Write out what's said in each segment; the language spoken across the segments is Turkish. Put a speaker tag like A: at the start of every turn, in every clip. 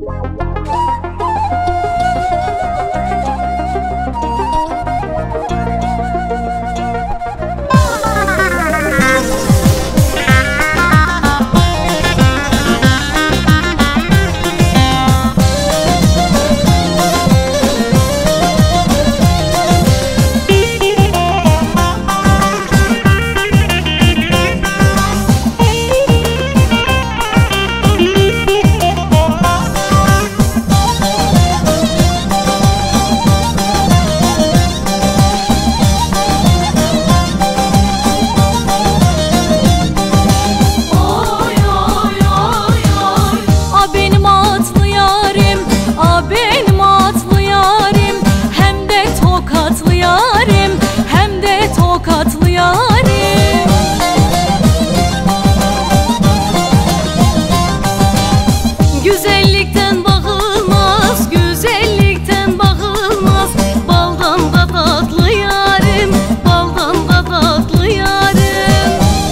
A: Güzellikten bağılmaz, güzellikten bağılmaz. Baldan da tatlı yarim, baldan da tatlı yarim.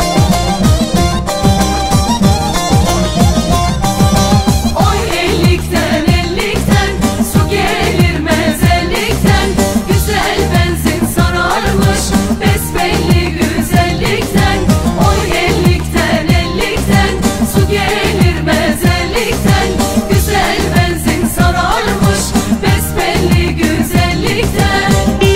A: Oy ellikten ellikten su gelir mezellikten. Güzel benzin sararmış besbelli güzellikten. Oy ellikten ellikten su gelir mezellikten. Güzel benzin sararmış besbelli güzellikten.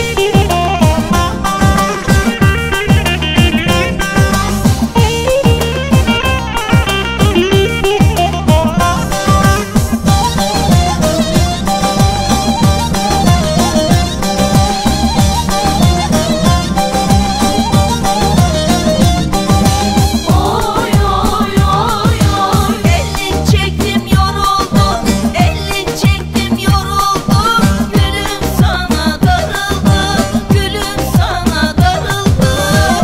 A: Oy oy oy oy, elin çektim yoruldum, elin çektim yoruldum. Gülüm sana darıldım, gülüm sana darıldım.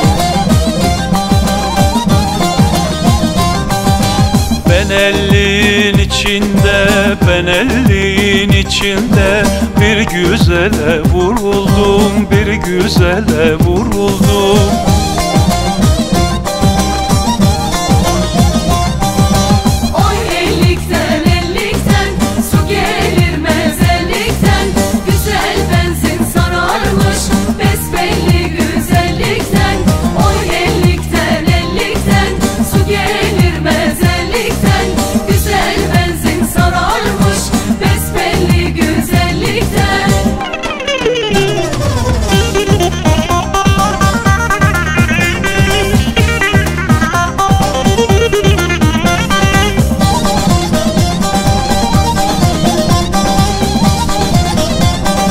B: Ben elliğin içinde, ben elliğin içinde bir güzele vuruldum, bir güzele vuruldum.
A: Oy ellikten ellikten su gelir mezellikten. Güzel benzin sararmış besbelli güzellikten. Oy ellikten ellikten su gelir mezellikten. Güzel benzin sararmış besbelli güzellikten.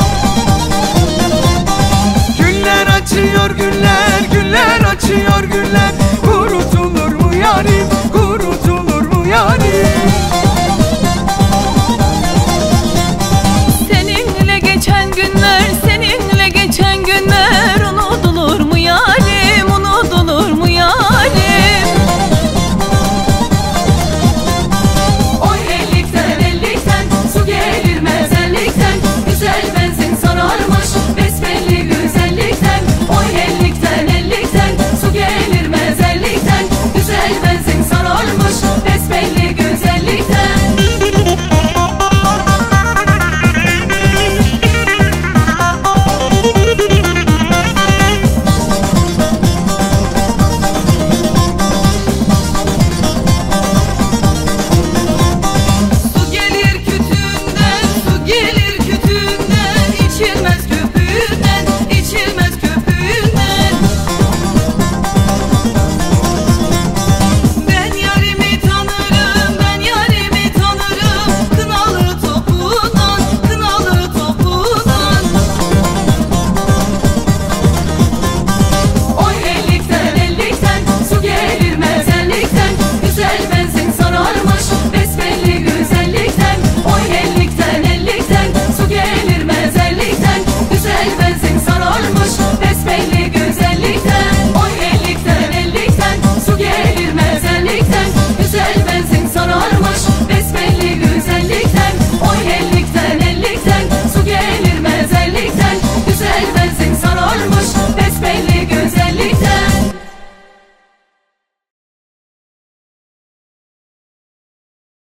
C: Güller açıyor güller, güller açıyor güller.